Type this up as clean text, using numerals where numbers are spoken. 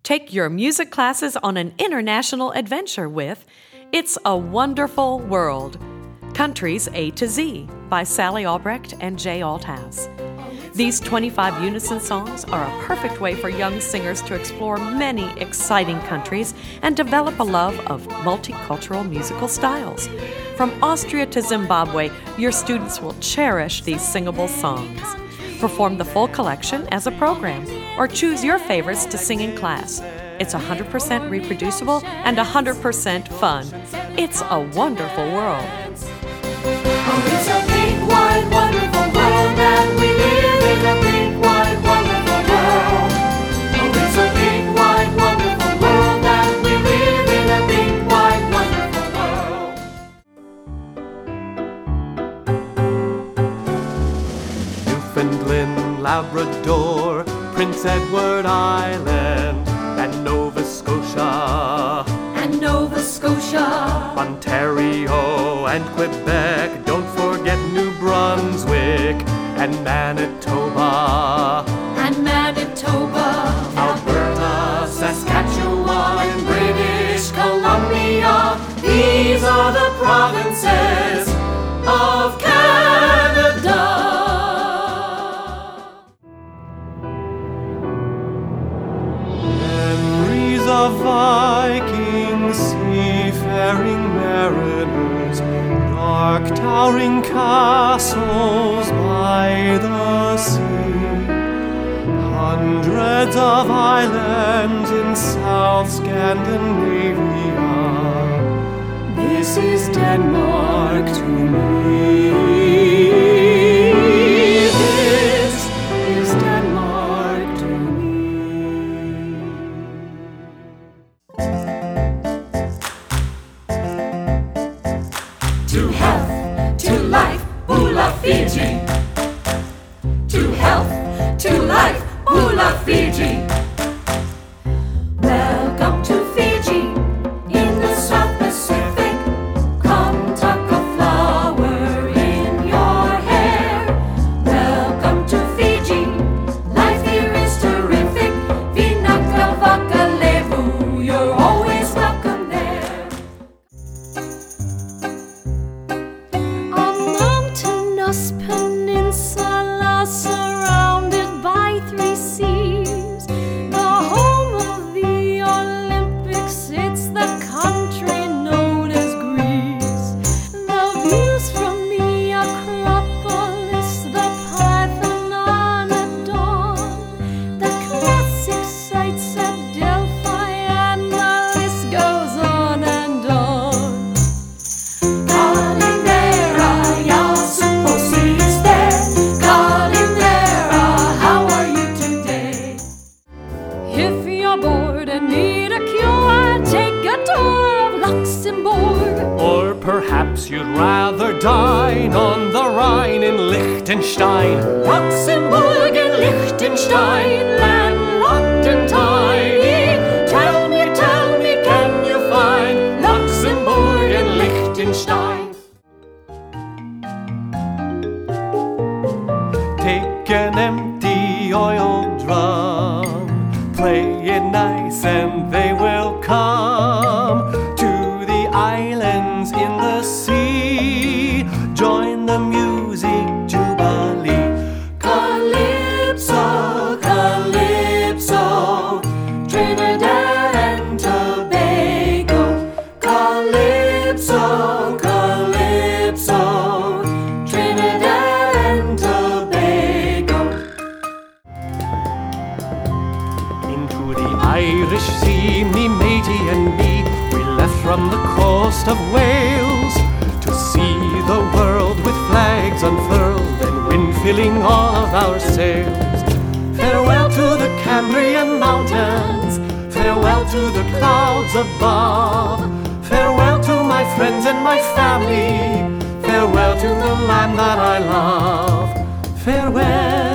Take your music classes on an international adventure with It's a Wonderful World, Countries A to Z by Sally Albrecht and Jay Althouse. These 25 unison songs are a perfect way for young singers to explore many exciting countries and develop a love of multicultural musical styles. From Austria to Zimbabwe, your students will cherish these singable songs. Perform the full collection as a program, or choose your favorites to sing in class. It's 100% reproducible and 100% fun. It's a wonderful world. Oh, it's a big, wide, wonderful world that we live in, a big, wide, wonderful world. Oh, it's a big, wide, wonderful world that we live in, a big, wide, wonderful world. Newfoundland, Labrador, Prince Edward Island, and Nova Scotia. And Nova Scotia, Ontario and Quebec, don't forget New Brunswick and Manitoba. and Manitoba, Alberta, Saskatchewan, and British Columbia. These are the provinces of Canada. Memories of Vikings, seafaring mariners, dark towering castles by the sea, hundreds of islands in South Scandinavia. This is Denmark to me. This is Denmark to me. To health, to life, Bula Fiji. To health, to life, Bula Fiji. Welcome to Fiji, in the South Pacific. Come tuck a flower in your hair. Welcome to Fiji, life here is terrific. Vinaka vaka levu, you're always welcome there. A mountainous peninsula surrounded by 3 seas, the home of the Olympics, it's the country known as Greece. The views from the Acropolis, the Parthenon at dawn, the classic sights at Delphi, and the list goes on and on. Kalimera, jag supposed there. Kalimera, how are you today? If you're bored and need a cure, take a tour of Luxembourg. Or perhaps you'd rather dine on the Rhine in Liechtenstein. Luxembourg and Liechtenstein, landlocked and tiny. Tell me, can you find Luxembourg and Liechtenstein? Take an empty oil drum, play it nice and they will come to the islands in the sea. Join the music jubilee. Calypso, Calypso, Trinidad and Tobago. Calypso, Calypso, Trinidad and Tobago. Into the Irish Sea, me matey and me, we left from the coast of Wales to see the world with flags unfurled and wind filling all of our sails. Farewell to the Cambrian mountains, farewell to the clouds above, farewell to my friends and my family, farewell to the land that I love. Farewell